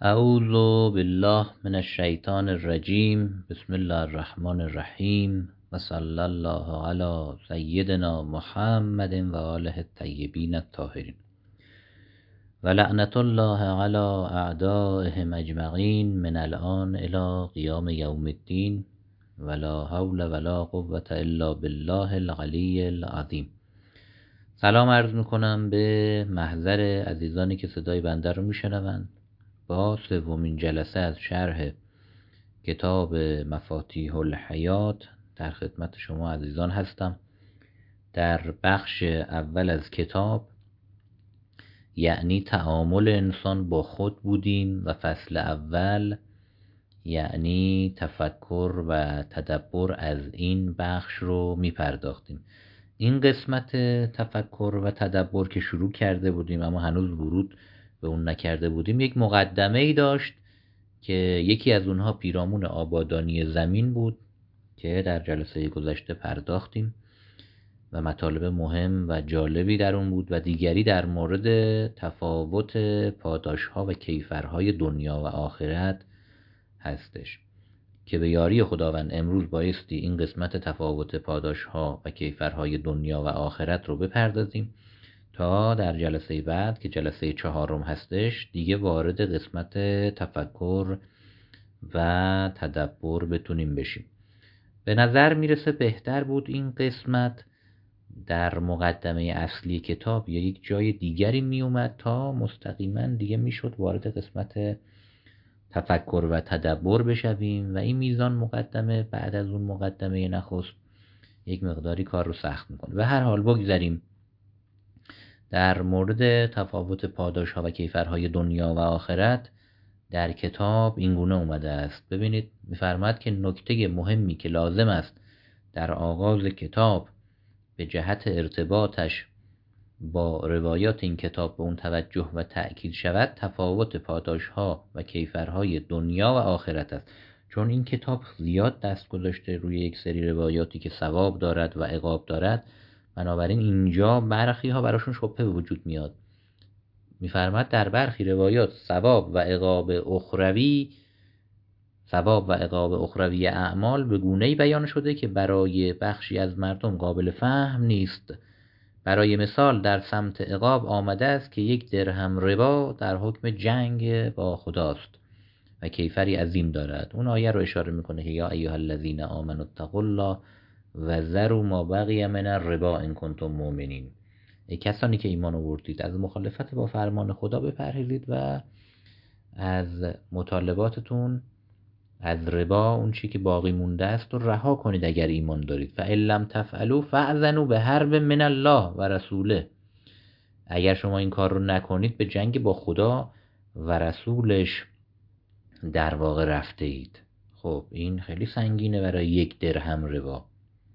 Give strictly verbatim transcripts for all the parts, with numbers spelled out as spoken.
اعوذ بالله من الشیطان الرجیم. بسم الله الرحمن الرحیم و صلی الله علی سیدنا محمد و آله الطیبین الطاهرین و لعنت الله علی اعدائهم اجمعین من الان الی قیام یوم الدین و لا حول ولا قوة الا بالله العلی العظیم. سلام عرض میکنم به محضر عزیزانی که صدای بنده رو میشنوند با سومین جلسه از شرح کتاب مفاتیح الحیات در خدمت شما عزیزان هستم. در بخش اول از کتاب یعنی تعامل انسان با خود بودیم و فصل اول یعنی تفکر و تدبر از این بخش رو می پرداختیم. این قسمت تفکر و تدبر که شروع کرده بودیم اما هنوز ورود به اون نکرده بودیم، یک مقدمه ای داشت که یکی از اونها پیرامون آبادانی زمین بود که در جلسه گذشته پرداختیم و مطالب مهم و جالبی در اون بود و دیگری در مورد تفاوت پاداش‌ها و کیفرهای دنیا و آخرت هستش که به یاری خداوند امروز بایستی این قسمت تفاوت پاداش‌ها و کیفرهای دنیا و آخرت رو بپردازیم تا در جلسه بعد که جلسه چهارم هستش دیگه وارد قسمت تفکر و تدبر بتونیم بشیم. به نظر میرسه بهتر بود این قسمت در مقدمه اصلی کتاب یا یک جای دیگری میومد تا مستقیما دیگه میشد وارد قسمت تفکر و تدبر بشویم و این میزان مقدمه بعد از اون مقدمه نخست یک مقداری کار رو سخت میکنه. و هر حال بگذاریم در مورد تفاوت پاداش‌ها و کیفرهای دنیا و آخرت در کتاب این گونه اومده است. ببینید می‌فرماید که نکته مهمی که لازم است در آغاز کتاب به جهت ارتباطش با روایات این کتاب به اون توجه و تأکید شود تفاوت پاداش‌ها و کیفرهای دنیا و آخرت است، چون این کتاب زیاد دست گذاشته روی یک سری روایاتی که ثواب دارد و عقاب دارد، بنابراین اینجا برخی ها براشون شبهه به وجود میاد. میفرماد در برخی روایات ثواب و عقاب اخروی ثواب و عقاب اخروی اعمال به گونه‌ای بیان شده که برای بخشی از مردم قابل فهم نیست. برای مثال در سمت عقاب آمده است که یک درهم ربا در حکم جنگ با خداست و کیفری عظیم دارد. اون آیه رو اشاره میکنه که یا ایها الذین آمنوا اتقوا الله و ذروا ما بقی من الربا ان کنتم مؤمنین. ای کسانی که ایمان آوردید از مخالفت با فرمان خدا بپرهیزید و از مطالباتتون از ربا اون چی که باقی مونده است رو رها کنید اگر ایمان دارید. فإن لم تفعلوا فأذنوا بحرب من الله و رسوله. اگر شما این کار رو نکنید به جنگ با خدا و رسولش در واقع رفته اید. خب این خیلی سنگینه برای یک درهم ربا.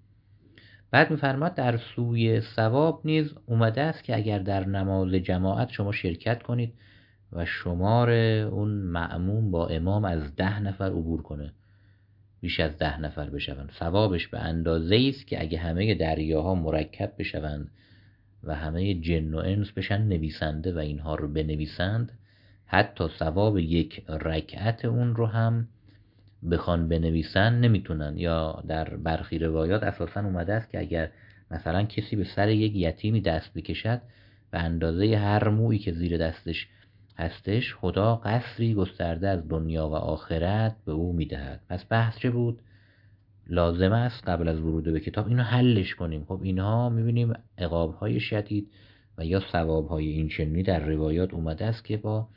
بعد می‌فرماد در سوی ثواب نیز اومده است که اگر در نماز جماعت شما شرکت کنید و شمار اون مأموم با امام از ده نفر عبور کنه، بیش از ده نفر بشوند، ثوابش به اندازه‌ای است که اگه همه دریاها مرکب بشوند و همه جن و انس بشن نویسنده و اینها رو بنویسند، حتی ثواب یک رکعت اون رو هم بخوان بنویسن نمیتونن. یا در برخی روایات اساسا اومده است که اگر مثلا کسی به سر یک یتیمی دست بکشد به اندازه هر مویی که زیر دستش هستش خدا قصری گسترده از دنیا و آخرت به او میدهد. پس بحث چه بود؟ لازم است قبل از ورود به کتاب اینو حلش کنیم. خب اینها میبینیم عقابهای شدید و یا ثوابهای این چنینی در روایات اومده است که با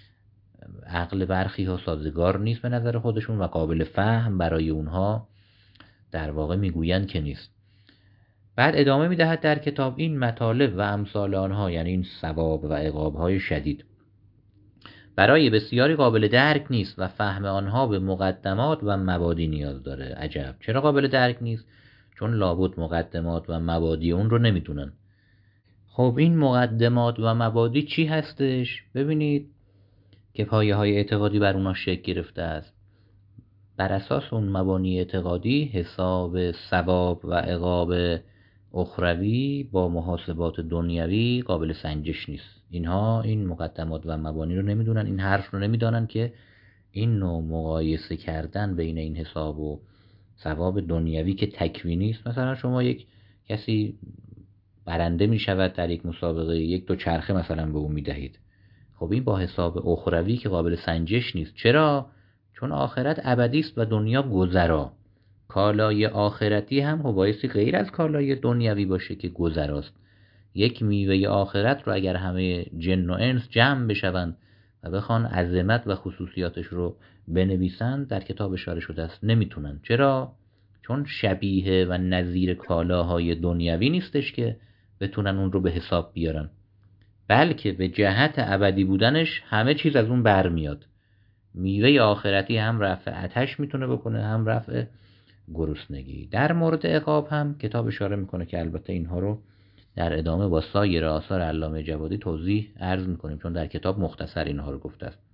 عقل برخی ها سازگار نیست به نظر خودشون و قابل فهم برای اونها در واقع میگویند که نیست. بعد ادامه میدهد در کتاب این مطالب و امثال آنها یعنی این ثواب و عقاب های شدید برای بسیاری قابل درک نیست و فهم آنها به مقدمات و مبادی نیاز داره. عجب، چرا قابل درک نیست؟ چون لابد مقدمات و مبادی اون رو نمیتونن. خب این مقدمات و مبادی چی هستش؟ ببینید که پایه های اعتقادی بر اونا شکل گرفته است. بر اساس اون مبانی اعتقادی حساب ثواب و عقاب اخروی با محاسبات دنیوی قابل سنجش نیست. اینها این مقدمات و مبانی رو نمیدونن، این حرف رو نمیدانن که این نوع مقایسه کردن بین این حساب و ثواب دنیوی که تکوینی است. مثلا شما یک کسی برنده می شود در یک مسابقه، یک دو چرخه مثلا به او می دهید، خب این با حساب اخروی که قابل سنجش نیست. چرا؟ چون آخرت ابدی است و دنیا گذرا. کالای آخرتی هم بایستی غیر از کالای دنیوی باشه که گذراست. یک میوه آخرت رو اگر همه جن و انس جمع بشوند و بخوان عظمت و خصوصیاتش رو بنویسند، در کتاب اشاره شده است نمیتونن. چرا؟ چون شبیه و نظیر کالاهای دنیوی نیستش که بتونن اون رو به حساب بیارن، بلکه به جهت ابدی بودنش همه چیز از اون برمیاد. میوه آخرتی هم رفع آتش میتونه بکنه، هم رفع گرسنگی. در مورد عقاب هم کتاب اشاره میکنه که البته اینها رو در ادامه با سایر آثار علامه جوادی توضیح عرض میکنیم، چون در کتاب مختصر اینها رو گفته است.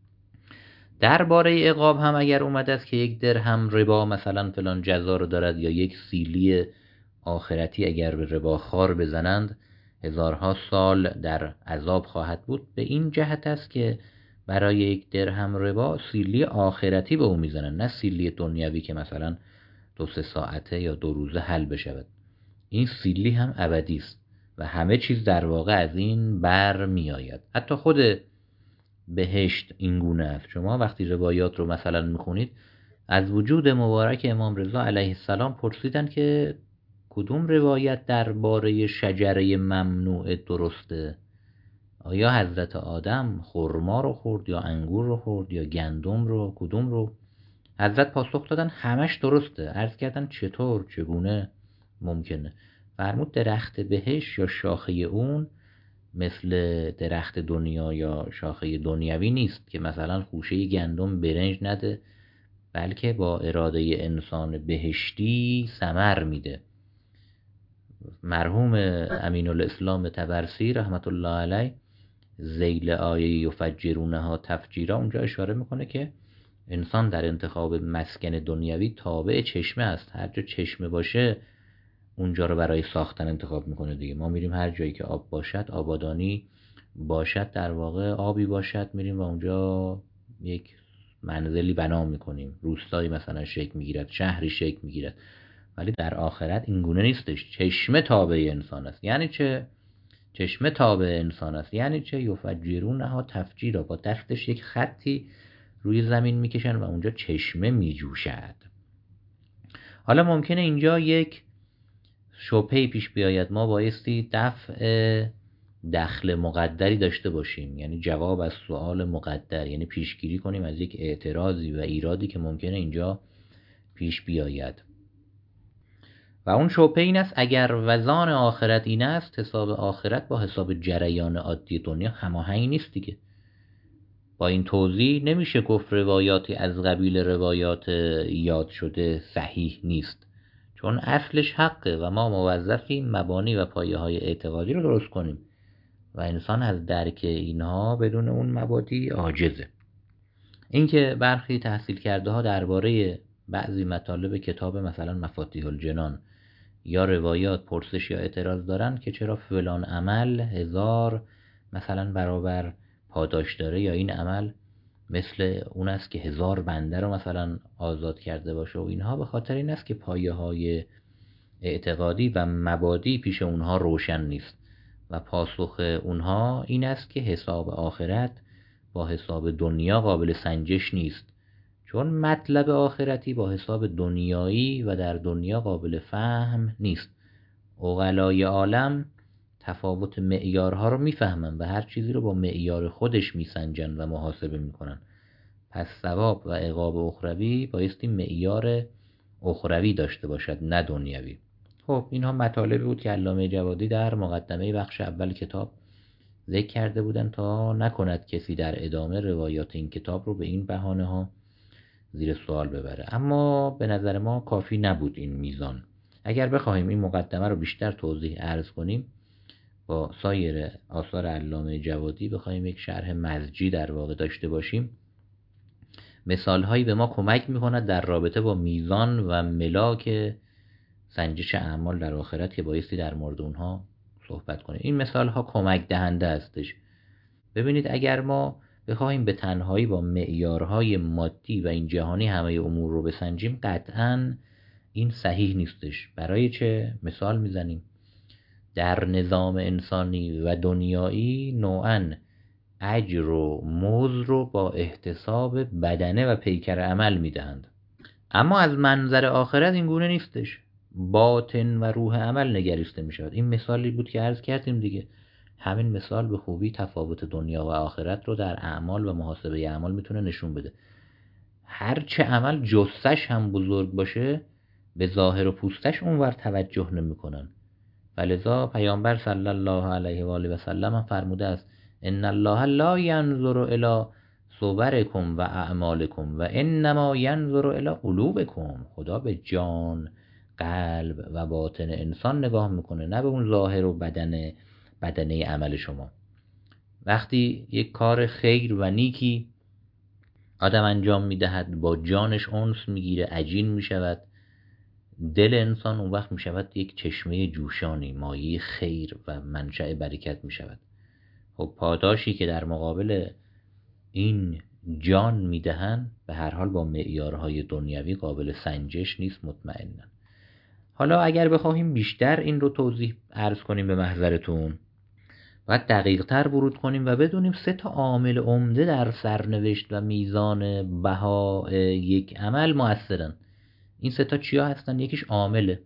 درباره عقاب هم اگر اومده است که یک درهم ربا مثلا فلان جزا رو دارد، یا یک سیلی آخرتی اگر به ربا خار بزنند هزارها سال در عذاب خواهد بود، به این جهت است که برای یک درهم ربا سیلی آخرتی به او میزنن، نه سیلی دنیوی که مثلا دو سه ساعته یا دو روزه حل بشود. این سیلی هم ابدی است و همه چیز در واقع از این بر می آید. حتی خود بهشت این گونه است. شما وقتی روایات رو مثلا میخونید، از وجود مبارک امام رضا علیه السلام پرسیدن که کدوم روایت درباره شجره ممنوع درسته؟ آیا حضرت آدم خرما رو خورد یا انگور رو خورد یا گندم رو، کدوم رو؟ حضرت پاسخ دادن همش درسته. عرض کردن چطور، چگونه ممکنه؟ فرمود درخت بهشت یا شاخه اون مثل درخت دنیا یا شاخه دنیوی نیست که مثلا خوشه گندم برنج نده، بلکه با اراده انسان بهشتی ثمر میده. مرحوم امین الاسلام طبرسی رحمت الله علیه ذیل آیه یفجرونها تفجیرا اونجا اشاره میکنه که انسان در انتخاب مسکن دنیوی تابع چشمه است. هر جا چشمه باشه اونجا رو برای ساختن انتخاب میکنه دیگه. ما میریم هر جایی که آب باشد، آبادانی باشد، در واقع آبی باشد، میریم و اونجا یک منزلی بنا میکنیم، روستایی مثلا شکل میگیرد، شهری شکل میگیرد. ولی در آخرت این گونه نیستش. چشمه تابع انسان است. یعنی چه؟ چشمه تابع انسان است یعنی چه؟ یفجرونها تفجیرا، با دستش یک خطی روی زمین میکشن و اونجا چشمه میجوشد. حالا ممکنه اینجا یک شبهه‌ای پیش بیاید، ما بایستی دفع دخل مقدری داشته باشیم، یعنی جواب از سوال مقدر، یعنی پیشگیری کنیم از یک اعتراضی و ایرادی که ممکنه اینجا پیش بیاید. و اون شبهه این است اگر وزان آخرت این است، حساب آخرت با حساب جریان عادی دنیا هماهنگ نیست دیگه. با این توضیح نمیشه گفت روایاتی از قبیل روایات یاد شده صحیح نیست، چون اصلش حقه و ما موظفیم مبانی و پایه های اعتقادی رو درست کنیم و انسان از درک اینها بدون اون مبادی عاجزه. اینکه برخی تحصیل کرده ها درباره بعضی مطالب کتاب مثلا مفاتیح الجنان یا روایات پرسش یا اعتراض دارن که چرا فلان عمل هزار مثلا برابر پاداش داره، یا این عمل مثل اون است که هزار بنده رو مثلا آزاد کرده باشه، و اینها به خاطر این است که پایه های اعتقادی و مبادی پیش اونها روشن نیست و پاسخ اونها این است که حساب آخرت با حساب دنیا قابل سنجش نیست، چون مطلب آخرتی با حساب دنیایی و در دنیا قابل فهم نیست. عقلای عالم تفاوت معیارها رو میفهمن و هر چیزی رو با معیار خودش میسنجن و محاسبه میکنن. پس ثواب و عقاب اخروی بایستی معیار اخروی داشته باشد، نه دنیوی. خب اینها مطالبی بود که علامه جوادی در مقدمه بخش اول کتاب ذکر کرده بودن تا نکند کسی در ادامه روایات این کتاب رو به این بهانه ها زیر سوال ببره. اما به نظر ما کافی نبود این میزان. اگر بخواهیم این مقدمه رو بیشتر توضیح عرض کنیم، با سایر آثار علامه جوادی بخواهیم یک شرح مزجی در واقع داشته باشیم، مثال هایی به ما کمک میکند در رابطه با میزان و ملاک سنجش اعمال در آخرت که بایستی در مورد اونها صحبت کنیم. این مثال ها کمک دهنده هستش. ببینید اگر ما بخوایم به تنهایی با معیارهای مادی و این جهانی همه امور رو بسنجیم، قطعاً این صحیح نیستش. برای چه؟ مثال میزنیم در نظام انسانی و دنیایی نوعاً اجر و مزد رو با احتساب بدنه و پیکر عمل میدهند، اما از منظر آخرت این گونه نیستش. باطن و روح عمل نگریسته می شود. این مثالی بود که عرض کردیم دیگه. همین مثال به خوبی تفاوت دنیا و آخرت رو در اعمال و محاسبه اعمال میتونه نشون بده. هرچه عمل جثش هم بزرگ باشه، به ظاهر و پوستش اونور توجه نمیکنن. ولذا پیامبر صلی الله علیه و آله و سلم هم فرموده است ان الله لا ینظر الی صورکم و اعمالکم و انما ینظر الی قلوبکم. خدا به جان، قلب و باطن انسان نگاه میکنه، نه به اون ظاهر و بدن بدنه عمل شما. وقتی یک کار خیر و نیکی آدم انجام میدهد، با جانش انس میگیره، عجین میشود، دل انسان اون وقت میشود یک چشمه جوشانی، مایه خیر و منشأ برکت میشود. خب پاداشی که در مقابل این جان میدهن به هر حال با معیارهای دنیوی قابل سنجش نیست مطمئنا. حالا اگر بخوایم بیشتر این رو توضیح عرض کنیم به محضرتون، باید دقیق تر ورود کنیم و بدونیم سه تا عامل عمده در سرنوشت و میزان بها یک عمل مؤثرن. این سه تا چیا هستن؟ یکیش عامله.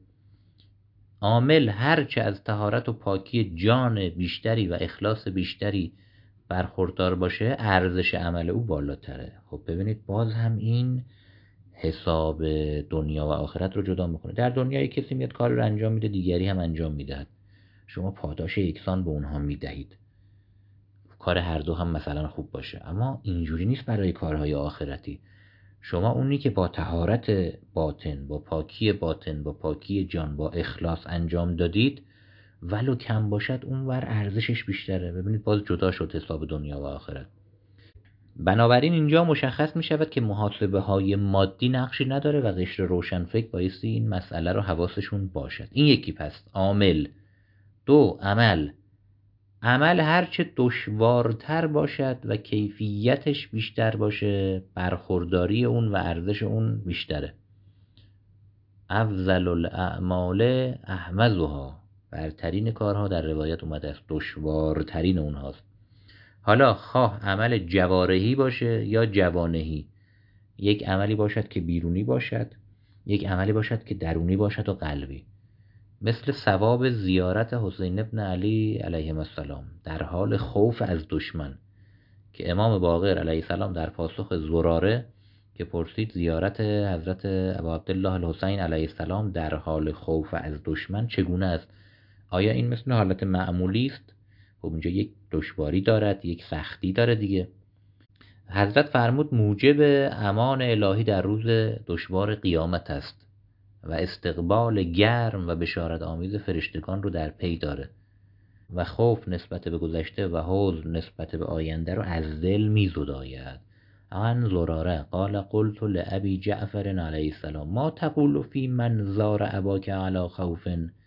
عامل هرچه از طهارت و پاکی جان بیشتری و اخلاص بیشتری برخوردار باشه، ارزش عمل او بالاتره. خب ببینید باز هم این حساب دنیا و آخرت رو جدا میکنه. در دنیا یک کسی میاد کار رو انجام میده، دیگری هم انجام میدهد، شما پاداش یکسان به اونها میدهید، کار هر دو هم مثلا خوب باشه. اما اینجوری نیست برای کارهای آخرتی. شما اونی که با طهارت باطن، با پاکی باطن، با پاکی جان، با اخلاص انجام دادید، ولو کم باشد اونور ارزشش بیشتره. ببینید باز جدا شد حساب دنیا و آخرت. بنابراین اینجا مشخص می شود که محاسبه های مادی نقشی نداره و قشر روشنفکر بایستی این مسئله رو حواسشون باشد. این یکی پس عامل. دو، عمل. عمل هرچه دشوارتر باشد و کیفیتش بیشتر باشه، برخورداری اون و ارزش اون بیشتره. افضل الاعمال احوزها، برترین کارها در روایت اومده است دشوارترین اونهاست. حالا خواه عمل جوارحی باشه یا جوانحی، یک عملی باشد که بیرونی باشد، یک عملی باشد که درونی باشد و قلبی. مثل ثواب زیارت حسین ابن علی علیه السلام در حال خوف از دشمن که امام باقر علیه السلام در پاسخ زراره که پرسید زیارت حضرت ابا عبدالله الحسین علیه السلام در حال خوف از دشمن چگونه است؟ آیا این مثل حالت معمولی است؟ خب اینجا یک دشواری دارد، یک سختی داره دیگه. حضرت فرمود موجب امان الهی در روز دشوار قیامت است و استقبال گرم و بشارت آمیز فرشتگان رو در پی داره و خوف نسبت به گذشته و حزن نسبت به آینده رو از دل می زداید. عن زراره قال قلت لأبی جعفر علیه السلام ما تقول فی من زار اباک علی خوف؟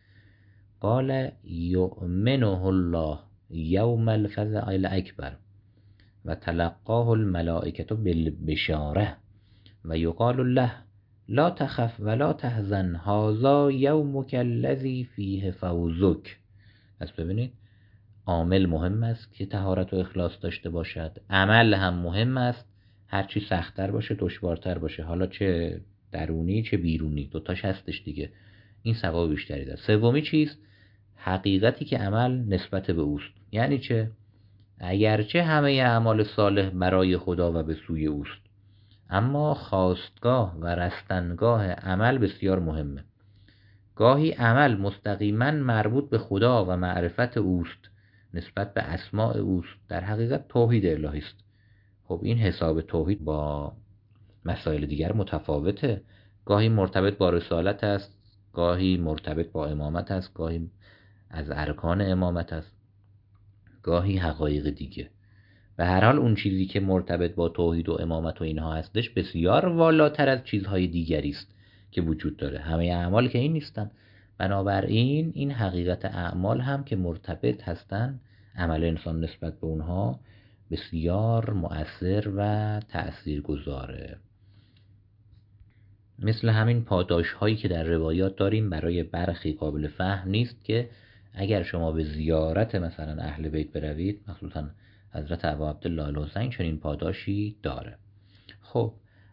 قال یؤمنه الله یوم الفزع الاکبر و تلقاه الملائکة بالبشاره و یقال له لا تخف ولا تحزن هذا یومک الذی فیه فوزک. پس ببینید عامل مهم است که طهارت و اخلاص داشته باشد، عمل هم مهم است، هرچی سخت‌تر باشه دشوارتر باشه، حالا چه درونی چه بیرونی، دوتاش هستش دیگه، این ثواب بیشتری داره. سومی چیست؟ حقیقتی که عمل نسبت به اوست. یعنی چه؟ اگرچه همه اعمال صالح برای خدا و به سوی اوست، اما خواستگاه و رستنگاه عمل بسیار مهمه. گاهی عمل مستقیما مربوط به خدا و معرفت اوست، نسبت به اسماء اوست، در حقیقت توحید الهی است. خب این حساب توحید با مسائل دیگر متفاوته. گاهی مرتبط با رسالت است، گاهی مرتبط با امامت است، گاهی از ارکان امامت است، گاهی حقایق دیگه. به هر حال اون چیزی که مرتبط با توحید و امامت و اینها هستش بسیار والاتر از چیزهای دیگری است که وجود داره. همه اعمال که این نیستن. بنابراین این حقیقت اعمال هم که مرتبط هستن، عمل انسان نسبت به اونها بسیار مؤثر و تأثیرگذاره. مثل همین پاداش هایی که در روایات داریم برای برخی قابل فهم نیست که اگر شما به زیارت مثلا اهل بیت بروید، مخصوصا حضرت ابا عبدالله الحسین، چنین پاداشی داره. خب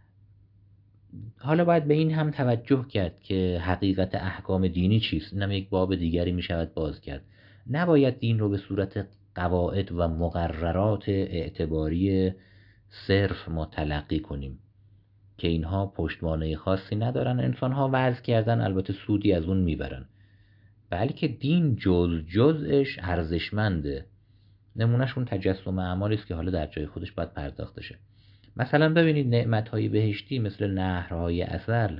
حالا باید به این هم توجه کرد که حقیقت احکام دینی چیست. اینم یک باب دیگری می شود باز کرد. نباید دین رو به صورت قواعد و مقررات اعتباری صرف ما تلقی کنیم که اینها پشتوانه خاصی ندارن، انسانها وضع کردن البته سودی از اون میبرن، بلکه دین جز جزش ارزشمنده. نمونهشون تجسم اعمالی است که حالا در جای خودش باید پرداخته شه. مثلا ببینید نعمت‌های بهشتی مثل نهرهای عسل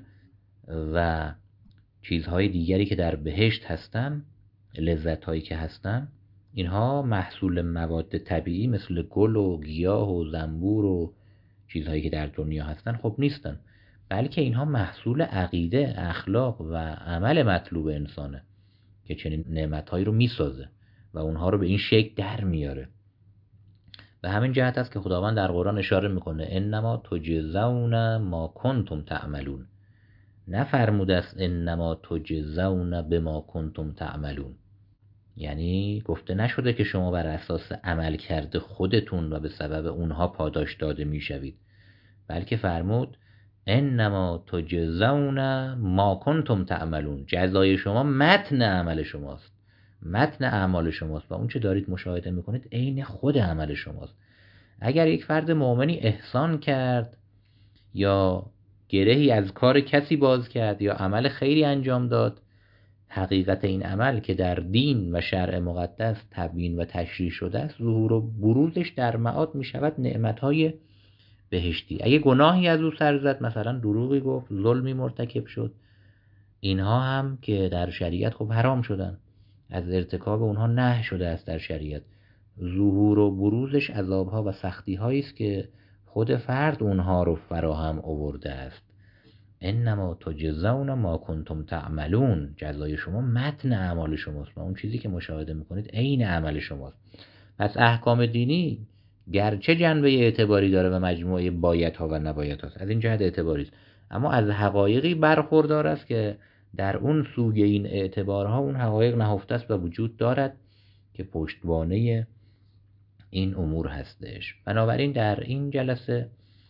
و چیزهای دیگری که در بهشت هستن، لذت‌هایی که هستن، اینها محصول مواد طبیعی مثل گل و گیاه و زنبور و چیزهایی که در دنیا هستن خب نیستن، بلکه اینها محصول عقیده، اخلاق و عمل مطلوب انسانه که چنین نعمت‌هایی رو میسازه و اونها رو به این شکل در میاره. به همین جهت است که خداوند در قرآن اشاره میکنه انما تجزون ما کنتم تعملون، نفرموده است انما تجزون بما کنتم تعملون، یعنی گفته نشده که شما بر اساس عمل کرده خودتون و به سبب اونها پاداش داده میشوید، بلکه فرمود انما تجزون ما کنتم تعملون، جزای شما متن عمل شماست، متن اعمال شماست و اون چه دارید مشاهده میکنید عین خود عمل شماست. اگر یک فرد مؤمنی احسان کرد یا گرهی از کار کسی باز کرد یا عمل خیری انجام داد، حقیقت این عمل که در دین و شرع مقدس تبیین و تشریح شده است، ظهور و بروزش در معاد می شود نعمتهای بهشتی. اگه گناهی از او سر زد، مثلا دروغی گفت، ظلمی مرتکب شد، اینها هم که در شریعت خب حرام شدن، از ارتکاب اونها نهی شده است در شریعت، ظهور و بروزش عذابها و سختی‌هایی است که خود فرد اونها رو فراهم آورده است. انما تجزون ما کنتم تعملون، جزای شما متن اعمال شماست و اون چیزی که مشاهده میکنید عین عمل شماست. پس احکام دینی گرچه جنبه اعتباری داره و مجموعه بایدها و نبایدها است، از این جهت اعتباری است، اما از حقایقی برخوردار است که در اون سوی این اعتبارها اون حقایق نهفته است و وجود دارد که پشتوانه این امور هستش. بنابراین در این جلسه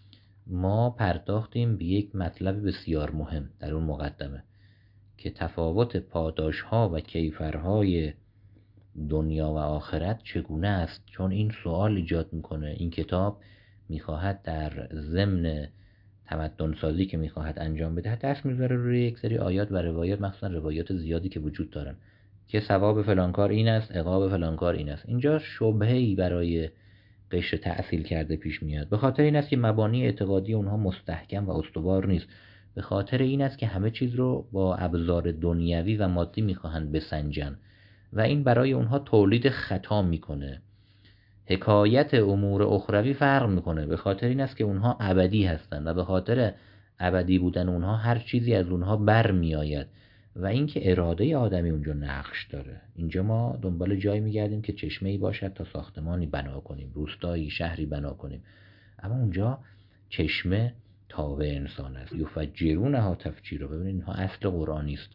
ما پرداختیم به یک مطلب بسیار مهم در اون مقدمه که تفاوت پاداش‌ها و کیفرهای دنیا و آخرت چگونه است، چون این سوال ایجاد میکنه. این کتاب میخواهد در ضمن تمدن سازی که میخواهد انجام بده دست میذاره روی یک سری آیات و روایات، مخصوصا روایات زیادی که وجود دارن که ثواب فلانکار این است، عقاب فلانکار این است. اینجا شبهه‌ای برای قشر تأصیل کرده پیش میاد، به خاطر این است که مبانی اعتقادی اونها مستحکم و استوار نیست، به خاطر این است که همه چیز رو با ابزار دنیوی و مادی میخواهند بسنجن و این برای اونها تولید خطا میکنه. حکایت امور اخروی فرق میکنه، به خاطر این است که اونها ابدی هستند و به خاطر ابدی بودن اونها هر چیزی از اونها بر میآید و اینکه اراده آدمی اونجا نقش داره. اینجا ما دنبال جایی میگردیم که چشمه‌ای باشد تا ساختمانی بنا کنیم، روستایی، شهری بنا کنیم، اما اونجا چشمه تابع انسان است. یفجرونها تفجیرا. ببینید اینها اصل قرآنی است.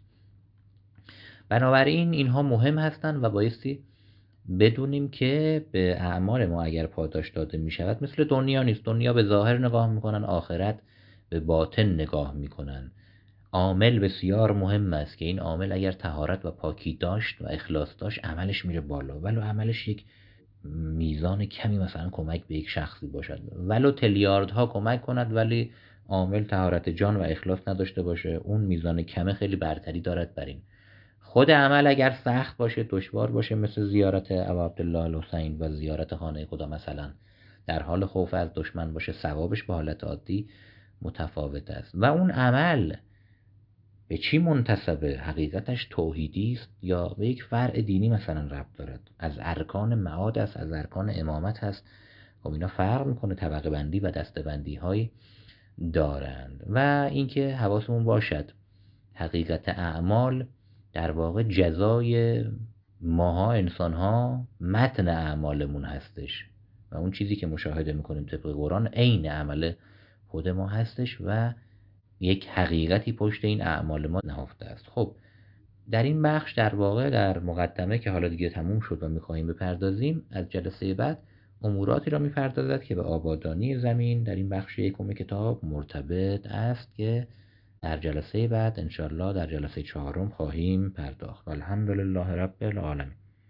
بنابراین اینها مهم هستند و بایستی بدونیم که به اعمال ما اگر پاداش داده می شود مثل دنیا نیست. دنیا به ظاهر نگاه میکنن، آخرت به باطن نگاه میکنن. عامل بسیار مهم است که این عامل اگر طهارت و پاکی داشت و اخلاص داشت عملش میره بالا، ولو عملش یک میزان کمی مثلا کمک به یک شخصی باشد، ولو تلیاردها کمک کند، ولی عامل طهارت جان و اخلاص نداشته باشه، اون میزان کمه خیلی برتری دارد بر این. خود عمل اگر سخت باشه، دشوار باشه، مثل زیارت ابا عبدالله الحسین و زیارت خانه خدا مثلا، در حال خوف از دشمن باشه، ثوابش به حالت عادی متفاوت است. و اون عمل به چی منتسبه؟ حقیقتش توحیدی است یا به یک فرع دینی مثلا ربط دارد؟ از ارکان معاد است، از ارکان امامت هست؟ خب اینا فرق میکنه، طبقه بندی و دسته بندی هایی دارند. و اینکه حواسمون باشد حقیقت اعمال در واقع جزای ماها انسانها متن اعمالمون هستش و اون چیزی که مشاهده میکنیم طبق قرآن عین عمل خود ما هستش و یک حقیقتی پشت این اعمال ما نهفته است. خب در این بخش در واقع در مقدمه که حالا دیگه تموم شد و میخواییم بپردازیم، از جلسه بعد اموراتی را میپردازد که به آبادانی زمین در این بخش یکم کتاب مرتبط است که در جلسه بعد انشالله در جلسه چهارم خواهیم پرداخت. الحمدلله رب العالمین.